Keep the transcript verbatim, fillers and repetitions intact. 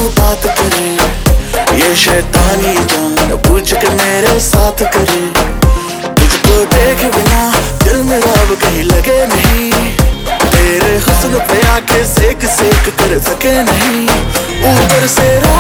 बात करे, ये शैतानी जान पूछ के मेरे साथ करे। तुझको देख बिना दिल मेरा अब कहीं लगे नहीं, तेरे हुस्न पे आके सेक सेक कर सके नहीं। ऊपर से